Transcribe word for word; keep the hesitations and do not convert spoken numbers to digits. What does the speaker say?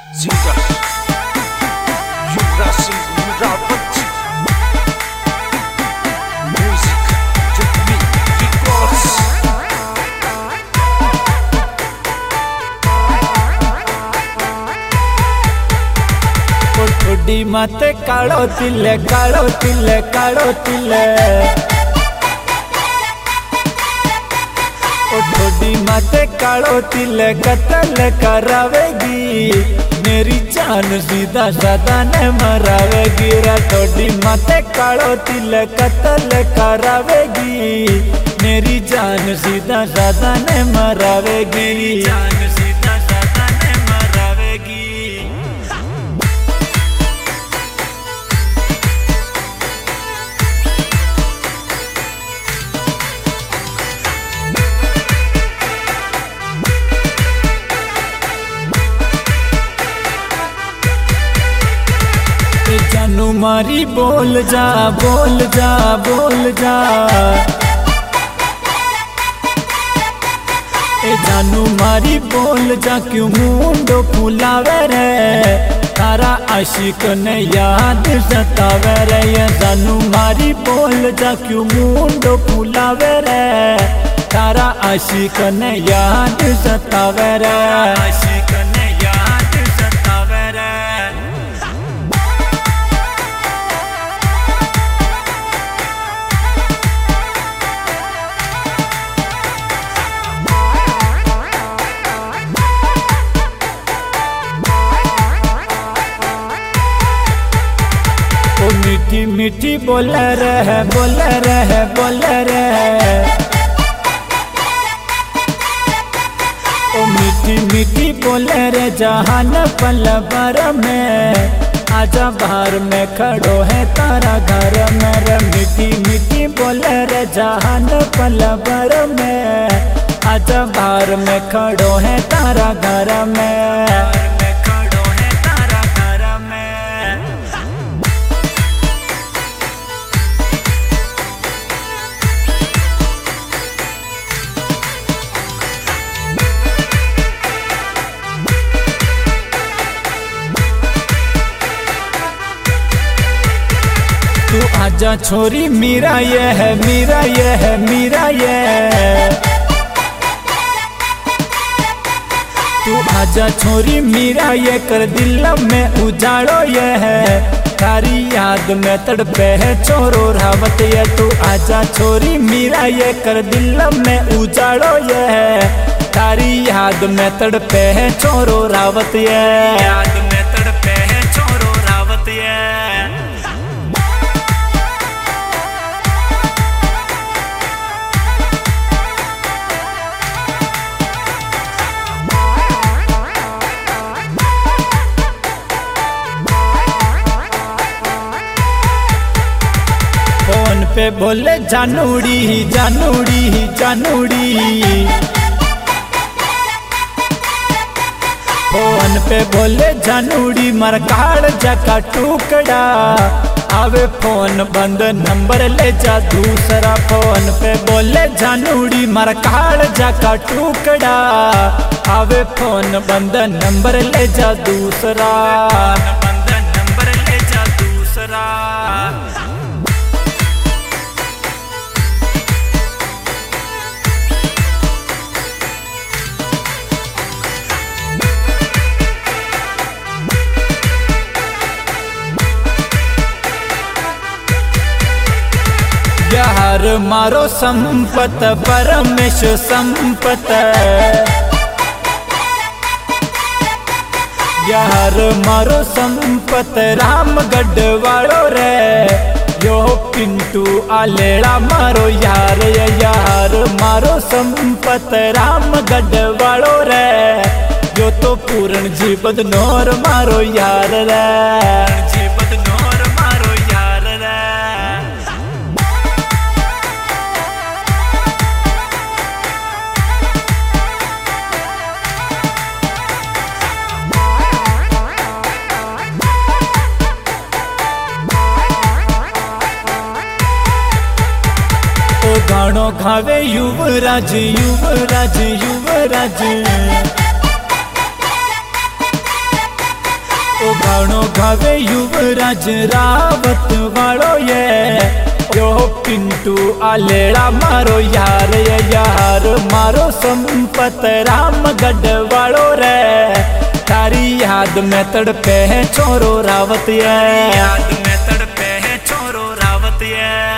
Singer Yuvraj Singh Miravat Music Jagmeet Records थोड़ी माते कालो तिले कालो तिले कालो तिले थोड़ी माते कालो तिले कत्ल करावेगी मेरी जान सीधा साधा ने मरावेगी रा थोड़ी माते कालो तिले कत्ल करावेगी मेरी जान सीधा साधा ने मरावेगी जान सीधा साधा ने मरावेगी। जानू मारी बोल जा बोल जा बोल जा ए जानू मारी बोल जा क्यों मुंडो फुलावे रे तारा आशिक ने याद सतावे रे ये जानू मारी बोल जा क्यों मुंडो फुलावे रे तारा आशिक ने याद सतावे रे आशिक ने याद सतावे रे। मीठी मीठी बोल रहे बोल रहे बोल रहे ओ मीठी मीठी बोल रे जहान पल भर में आजा बाहर में खड़ो है तारा घर में रे मीठी मीठी बोल रे जहान पल भर में आजा बाहर में खड़ो है तारा घर में तू आजा छोरी मेरा ये है मेरा ये है मेरा ये तू आजा छोरी मेरा ये कर दिल में उजाड़ो ये है तारी याद में तड़पे है छोरो रावत ये तू आजा छोरी मेरा ये कर दिल में उजाड़ो ये है तारी याद में तड़पे है छोरो रावत ये याद में तड़पे है छोरो रावत ये। फोन पे बोले जानूड़ी जानूड़ी जानूड़ी फोन पे बोले जानूड़ी मर काड़ जका टुकड़ा आवे फोन बंद नंबर ले जा दूसरा फोन पे बोले जानूड़ी मर काड़ जका टुकड़ा आवे फोन बंद नंबर ले जा दूसरा बंद नंबर ले जा दूसरा। यार मारो संपत परमेश संपत यार मारो संपत रामगढ़ वालो रे यो पिंटू आलेड़ा मारो यार यार मारो संपत रामगढ़ वालो रे यो तो पूर्ण जीवन नोर मारो यार रे जीवन नोर मारो यार रे। गानो खावे युवराज युवराज युवराज गानो गावे युवराज रावत वालो ये यो पिंटू आलेड़ा मारो यार ये यार मारो संपत रामगढ़ वालो रे तारी याद में तड़पे है छोरो रावत ये याद में तड़पे है छोरो रावत ये।